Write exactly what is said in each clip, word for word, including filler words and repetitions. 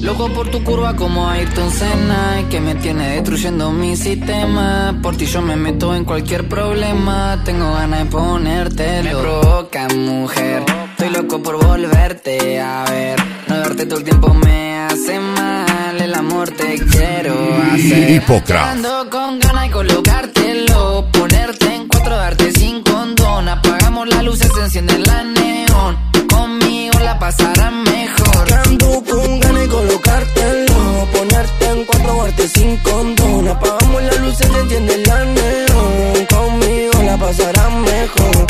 Loco por tu curva como Ayrton Senna, que me tiene destruyendo mi sistema. Por ti yo me meto en cualquier problema. Tengo ganas de ponerte, me provoca, mujer. Estoy loco por volverte a ver. No verte todo el tiempo me hace mal. El amor te quiero hacer. Hipócrata. Ando con ganas de colocártelo, ponerte en cuatro, darte sin condón. Apagamos las luces, se enciende la neón. Conmigo la pasarán mejor. Ando con ganas de colocártelo, ponerte en cuatro, darte sin condón. Apagamos las luces, se enciende la neón. Conmigo la pasarán mejor.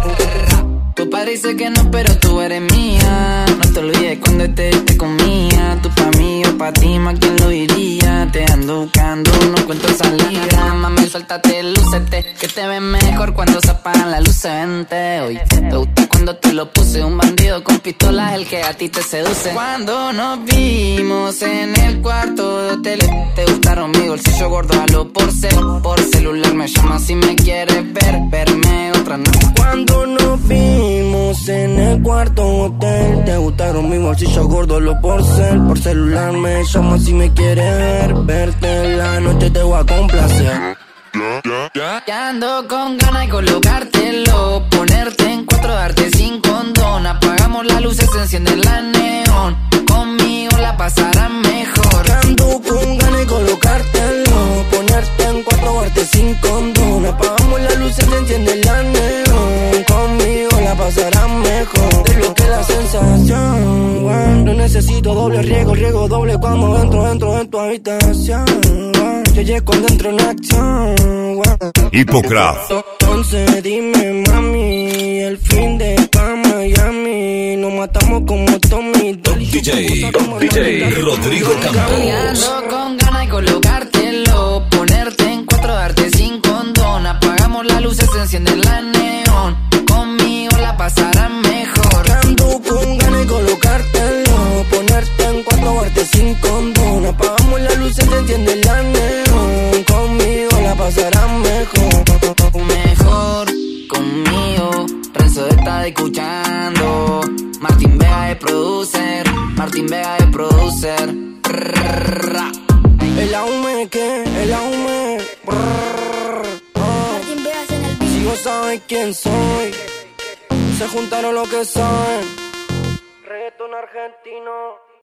Tu padre dice que no, pero tú eres mía. No te olvides cuando te, te comía. Tú pa' mí, yo pa' ti, más quién lo diría. Te ando buscando, no cuento salida. Mami, suéltate, lúcete, que te ves mejor cuando se apagan las luces. Vente, hoy te gusta cuando te lo puse. Un bandido con pistolas, el que a ti te seduce. Cuando nos vimos en el cuarto de hotel, te gustaron mi bolsillo gordo, a lo por cel. Por celular me llamas si me quieres ver, verme otra noche. Cuando nos vimos en el cuarto hotel, te gustaron mi bolsillo gordo, lo por cel. Por celular me llamas si me quieres ver, verte en la noche te voy a complacer. Ya ando con ganas de colocártelo, ponerte en cuatro, darte sin condón. Apagamos las luces, se enciende la neón. Conmigo la pasarán mejor. Ya ando con ganas de colocártelo, ponerte en cuatro, darte sin condón. Apagamos las luces, se enciende la neón. Conmigo la pasarán mejor. De lo que la sensación, wow. No necesito doble riego, riego doble cuando entro, entro en tu habitación, wow. Yo llego cuando entro en acción, wow. Hipócrata. Entonces dime, mami, el fin de pa' Miami. Nos matamos como Tommy Dolly. D J, D J Rodrigo Campos. Ando con ganas de colocártelo, ponerte en cuatro, darte sin condón. Apagamos las luces, se enciende la neón. Conmigo la pasarán mejor. Ando con ganas de colocártelo, ponerte en cuatro, darte sin condón. Apagamos las luces, se enciende la neón. Conmigo la pasarán mejor. Mejor conmigo, Renzo está escuchando. Martín Vega de producer, Martín Vega de producer. El aume que, el aume. Martín Vegas en el beat. Si vos sabes quién soy, se juntaron lo que saben. Reggaetón argentino.